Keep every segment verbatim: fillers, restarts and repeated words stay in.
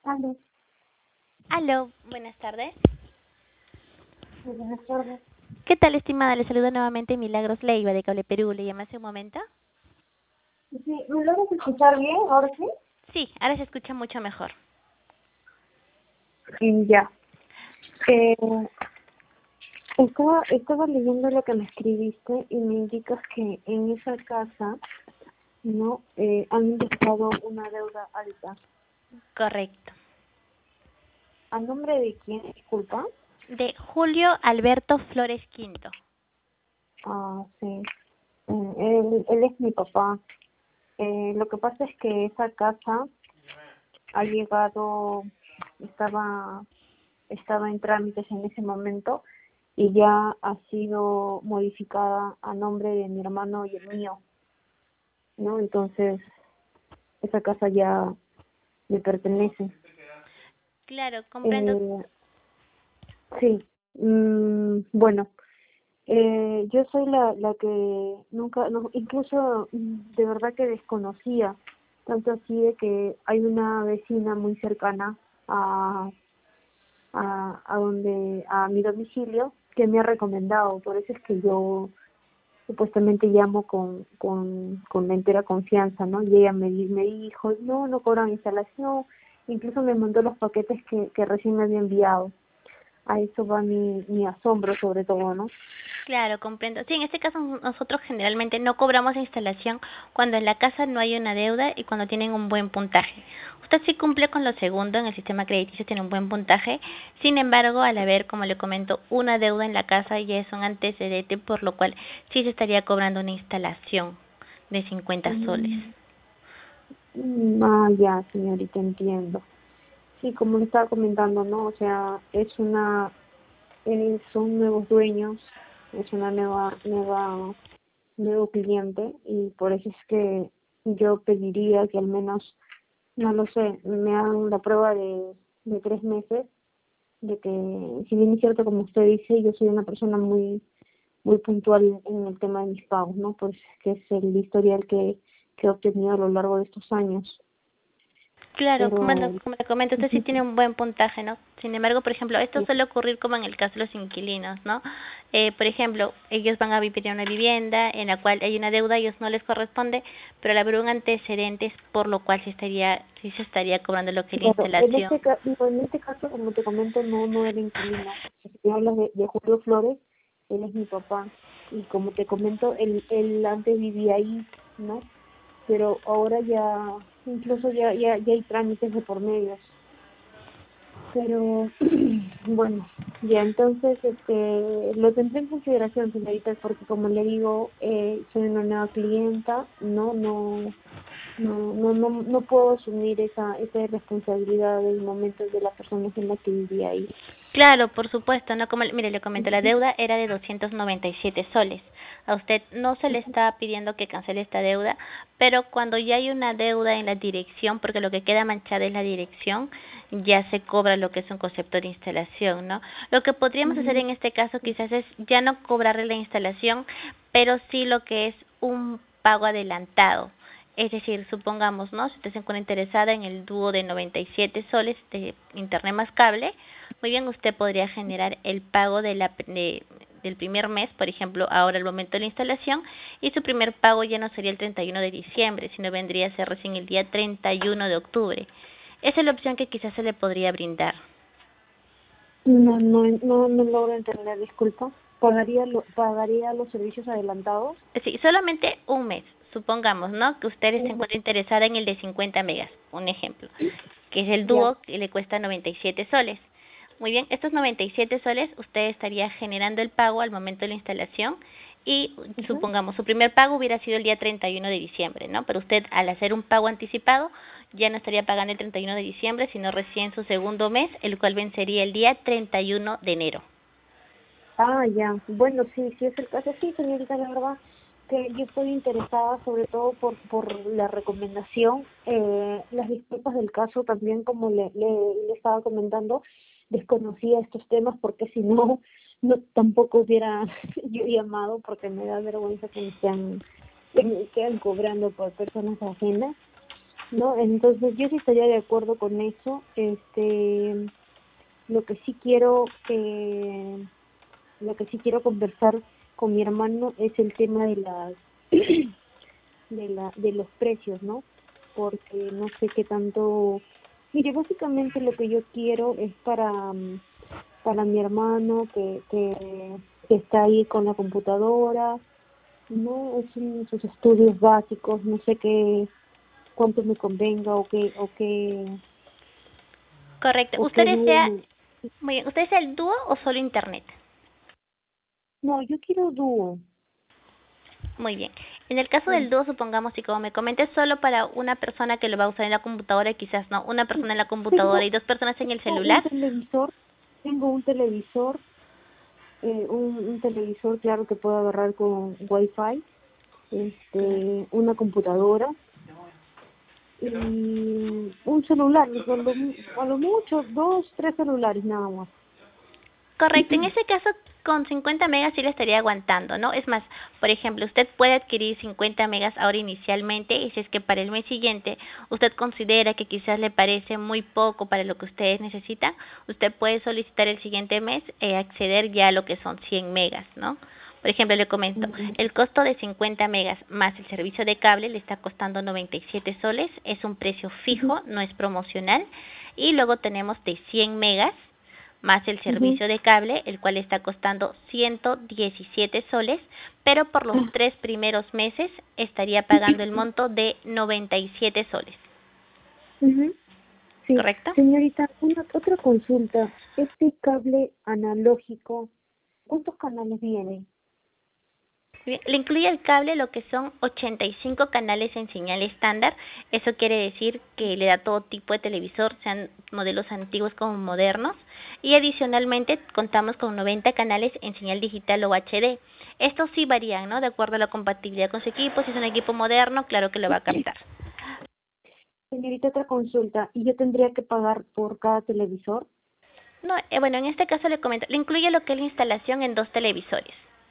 Aló, Aló, buenas tardes. sí, buenas tardes. ¿Qué tal, estimada? Le saludo nuevamente Milagros Leiva de Cable Perú. ¿Le llamé hace un momento? Sí, ¿me logras escuchar bien? ¿Ahora sí? Sí, ahora se escucha mucho mejor. Sí, ya. Eh, estaba, estaba leyendo lo que me escribiste y me indicas que en esa casa no eh, han indicado una deuda alta. Correcto. ¿A nombre de quién? Disculpa. De Julio Alberto Flores Quinto. Ah, sí. Eh, él, él es mi papá. Eh, lo que pasa es que esa casa ha llegado, estaba, estaba en trámites en ese momento y ya ha sido modificada a nombre de mi hermano y el mío, ¿no? Entonces, esa casa ya me pertenece. Claro, comprendo. Eh, sí, mm, bueno, eh, yo soy la, la que nunca, no, incluso mm, de verdad que desconocía, tanto así de que hay una vecina muy cercana a, a, a donde, a mi domicilio, que me ha recomendado, por eso es que yo supuestamente llamo con, con, con la entera confianza, ¿no? Y ella me, di- me dijo, no, no cobran instalación, incluso me mandó los paquetes que, que recién me había enviado. A eso va mi, mi asombro sobre todo, ¿no? Claro, comprendo. Sí, en este caso nosotros generalmente no cobramos instalación cuando en la casa no hay una deuda y cuando tienen un buen puntaje. Usted sí cumple con lo segundo, en el sistema crediticio tiene un buen puntaje. Sin embargo, al haber, como le comento, una deuda en la casa ya es un antecedente, por lo cual sí se estaría cobrando una instalación de cincuenta soles. Mm, mm, ah, ya, señorita, entiendo. Sí, como le estaba comentando, ¿no? O sea, es una, eh, son nuevos dueños, es una nueva, nueva, nuevo cliente y por eso es que yo pediría que al menos, no lo sé, me hagan la prueba de, de tres meses, de que, si bien es cierto, como usted dice, yo soy una persona muy muy puntual en el tema de mis pagos, ¿no? Pues que es el historial que, que he obtenido a lo largo de estos años. Claro, como, lo- Pero, como le comento, usted sí tiene un buen puntaje, ¿no? Sin embargo, por ejemplo, esto sí, suele ocurrir como en el caso de los inquilinos, ¿no? Eh, por ejemplo, ellos van a vivir en una vivienda en la cual hay una deuda, a ellos no les corresponde, pero al haber un antecedente es por lo cual sí estaría, sí se estaría cobrando lo que es la claro, en instalación. este, ca- digo, en este caso, como te comento, no, no era inquilino. Si me hablas de, de Julio Flores, él es mi papá. Y como te comento, él, él antes vivía ahí, ¿no? Pero ahora ya, incluso ya, ya, ya hay trámites de por medios. Pero bueno, ya entonces este lo tendré en consideración, señorita, porque como le digo, eh, soy una nueva clienta, no no no no no no puedo asumir esa esa responsabilidad del momento de la persona en la que vivía ahí. Claro, por supuesto, no como, mire, le comento, la deuda era de doscientos noventa y siete soles. A usted no se le está pidiendo que cancele esta deuda, pero cuando ya hay una deuda en la dirección, porque lo que queda manchada es la dirección, ya se cobra lo que es un concepto de instalación, ¿no? Lo que podríamos hacer Ujú. en este caso quizás es ya no cobrarle la instalación, pero sí lo que es un pago adelantado. Es decir, supongamos, ¿no? Si usted se encuentra interesada en el dúo de noventa y siete soles de internet más cable, muy bien, usted podría generar el pago de la, de, del primer mes, por ejemplo, ahora el momento de la instalación, y su primer pago ya no sería el treinta y uno de diciembre, sino vendría a ser recién el día treinta y uno de octubre. Esa es la opción que quizás se le podría brindar. No no no no logro entender, disculpa. ¿Pagaría lo, pagaría los servicios adelantados? Sí, solamente un mes. Supongamos, ¿no? Que usted se Un mes. encuentra interesada en el de cincuenta megas, un ejemplo, que es el Ya. dúo que le cuesta noventa y siete soles. Muy bien, estos noventa y siete soles usted estaría generando el pago al momento de la instalación y Ujú. supongamos su primer pago hubiera sido el día treinta y uno de diciembre, ¿no? Pero usted al hacer un pago anticipado ya no estaría pagando el treinta y uno de diciembre, sino recién su segundo mes, el cual vencería el día treinta y uno de enero. Ah, ya. Bueno, sí, sí es el caso. Sí, señorita, la verdad que yo estoy interesada sobre todo por por la recomendación. Eh, las disculpas del caso también, como le, le, le estaba comentando, desconocía estos temas porque si no, no tampoco hubiera yo llamado porque me da vergüenza que me estén, que me estén cobrando por personas ajenas. ¿no? Entonces yo sí estaría de acuerdo con eso. Este, lo que sí quiero, eh, lo que sí quiero conversar con mi hermano es el tema de las, de la, de los precios, ¿no? Porque no sé qué tanto. Mire, básicamente lo que yo quiero es para, mm, para mi hermano que, que, que está ahí con la computadora, no es un- sus estudios básicos, no sé qué, cuánto me convenga o qué, o qué, Correcto. o ¿Usted qué dúo desea, me. muy bien, usted desea el dúo o solo internet? No, yo quiero dúo. Muy bien. En el caso Sí. del dúo, supongamos, y como me comenté, solo para una persona que lo va a usar en la computadora y quizás no, una persona en la computadora y Tengo, dos personas en el tengo un celular. televisor, tengo un televisor, eh, un, un televisor, claro que puedo agarrar con Wi-Fi, este, una computadora y un celular, a lo, a lo mucho dos, tres celulares nada más. Correcto, en ese caso con cincuenta megas sí le estaría aguantando, ¿no? Es más, por ejemplo, usted puede adquirir cincuenta megas ahora inicialmente y si es que para el mes siguiente usted considera que quizás le parece muy poco para lo que ustedes necesitan, usted puede solicitar el siguiente mes eh, acceder ya a lo que son cien megas, ¿no? Por ejemplo, le comento, Mm, el costo de cincuenta megas más el servicio de cable le está costando noventa y siete soles, es un precio ujú, fijo, no es promocional, y luego tenemos de cien megas más el ujú. servicio de cable, el cual está costando ciento diecisiete soles, pero por los tres primeros meses estaría pagando el monto de noventa y siete soles, Ujú. Sí, ¿correcto? señorita, una otra consulta. Este cable analógico, ¿cuántos canales viene? Bien, le incluye el cable lo que son ochenta y cinco canales en señal estándar. Eso quiere decir que le da todo tipo de televisor, sean modelos antiguos como modernos. Y adicionalmente contamos con noventa canales en señal digital o H D. Estos sí varían, ¿no? De acuerdo a la compatibilidad con su equipo. Si es un equipo moderno, claro que lo va a captar. Señorita, otra consulta. ¿Y yo tendría que pagar por cada televisor? No, eh, bueno, en este caso le comento, le incluye lo que es la instalación en dos televisores.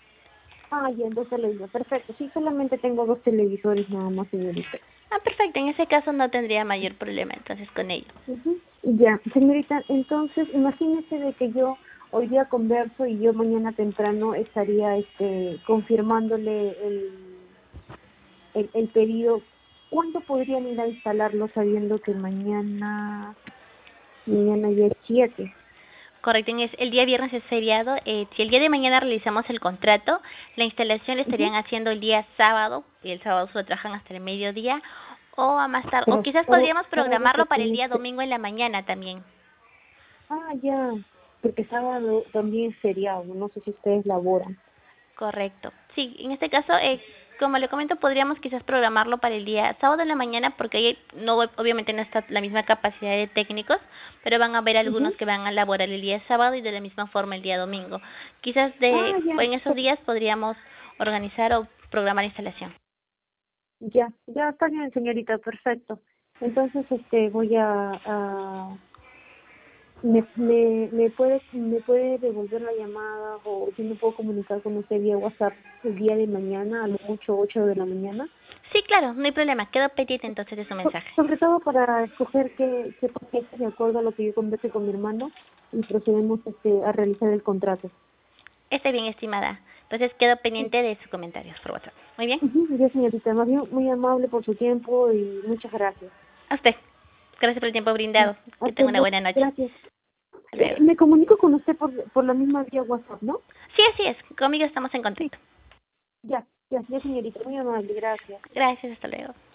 Ah, ya, en dos televisores. Perfecto. Sí, solamente tengo dos televisores nada más, señorita. Ah, perfecto, en ese caso no tendría mayor problema entonces con ello. Ujú. Ya, señorita, entonces imagínese de que yo hoy día converso y yo mañana temprano estaría este confirmándole el, el, el pedido. ¿Cuándo podrían ir a instalarlo sabiendo que mañana, mañana ya es siete? Correcto, en es, el día viernes es feriado. Eh, si el día de mañana realizamos el contrato, la instalación la Ujú. estarían haciendo el día sábado, y el sábado solo trabajan hasta el mediodía, o a más tarde, o Pero quizás sábado, podríamos sábado programarlo que para el tiene día que. domingo en la mañana también. Ah, ya, porque sábado también es feriado, no sé si ustedes laboran. Correcto. Sí, en este caso, eh, como le comento, podríamos quizás programarlo para el día sábado en la mañana, porque ahí no, obviamente no está la misma capacidad de técnicos, pero van a haber algunos Ujú. que van a laborar el día sábado y de la misma forma el día domingo. Quizás de Ah, ya, en esos días podríamos organizar o programar instalación. ya, ya está bien, señorita, perfecto. Entonces, este, voy a, a me, me, me puede, me puede devolver la llamada o yo me puedo comunicar con usted vía WhatsApp el día de mañana a lo mucho ocho de la mañana. Sí, claro, no hay problema. Quedo pendiente entonces de su So- mensaje. sobre todo para escoger qué, qué paquete de acuerdo a lo que yo converse con mi hermano y procedemos este, a realizar el contrato. Esté bien, estimada. Entonces quedo pendiente de sus comentarios por WhatsApp. Muy bien. Ujú, ya, señorita, más bien muy amable por su tiempo y muchas gracias. A usted. Gracias por el tiempo Ya, brindado. Que hasta tenga una luego. buena noche. Gracias. Hasta Eh, luego. me comunico con usted por, por la misma vía WhatsApp, ¿no? Sí, así es. Conmigo estamos en Sí. contacto. Ya, ya, ya, señorita, muy amable, gracias. Gracias, hasta luego.